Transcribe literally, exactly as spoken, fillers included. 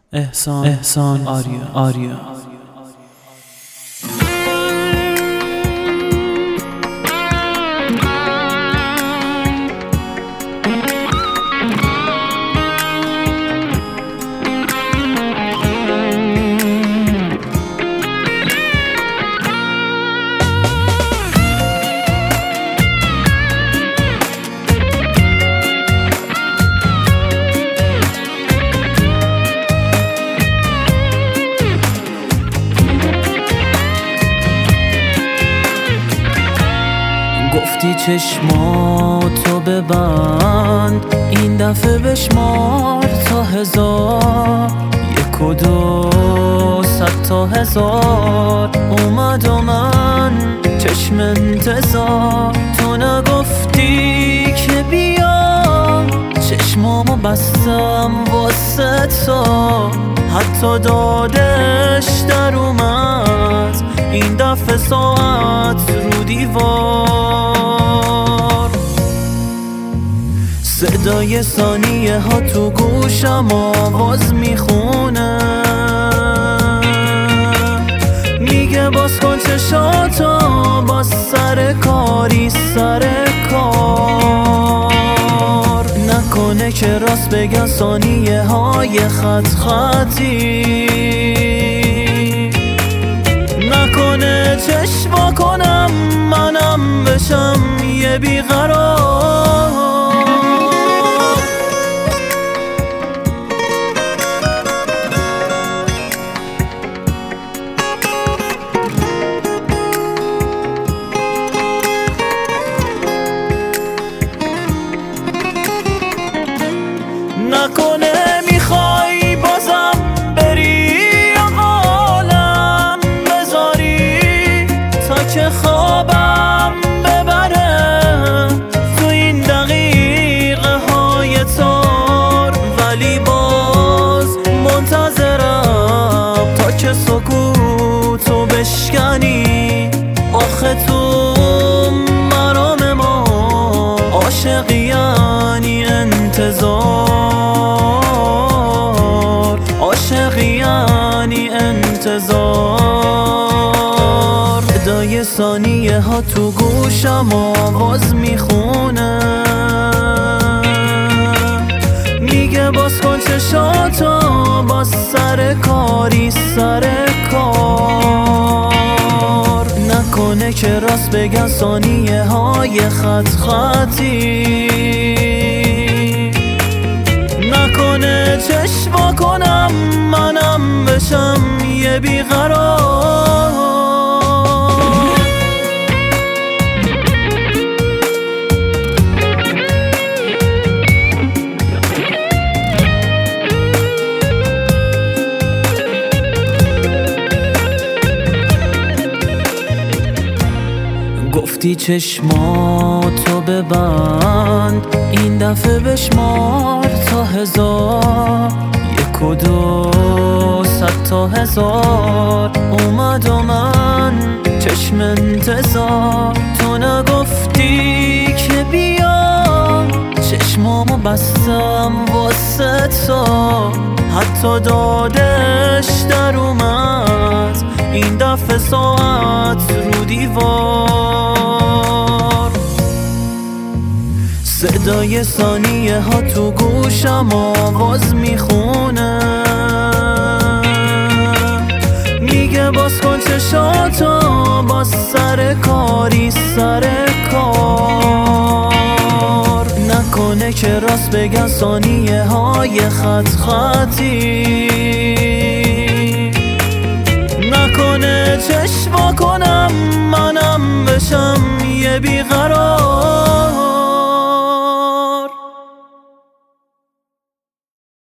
احسان احسان آریا آریا گفتی چشماتو ببند، این دفعه بشمار تا هزار، یک و دو صد تا هزار. اومد و من چشم انتظار، تو نگفتی که بیا، چشمامو بستم واسه تو، حتی دادش در اومد این دفعه ساعت رو دیوار. صدای ثانیه ها تو گوشم آواز میخونه، میگه باز کن چشاتو، باز سر کاری سر کار. نکنه که راست بگن ثانیه های خط خطی، نکنه چشم کنم منم بشم یه بیقرار. نکنه میخوای بازم بری عالم بذاری تا که خوابم ببره تو این دقیقه های تار، ولی باز منتظرم تا که سکوتو بشکنی. آخه تو مرام ما عاشقی یعنی انتظار، عاشقی یعنی انتظار. صدای ثانیه ها تو گوشم آواز میخونه، میگه باز کن چشاتو، باز سر کاری سر کار. نکنه که راست بگن ثانیه های خط خطی، نکنه چشم کنم منم بشم یه بیقرار. گفتی چشماتو ببند، این دفعه بشمار تا هزار، یک و دو صد تا هزار. اومد و من چشم انتظار، تو نگفتی که بیا، چشمامو بستم واسه تو، حتی دادش در اومد این دفعه ساعت رو دیوار. صدای ثانیه ها تو گوشم آواز میخونه، میگه باز کن چشاتو، باز سر کاری سر کار. نکنه که راست بگن ثانیه های خط خطی، نکنه چشم کنم منم بشم یه بیقرار.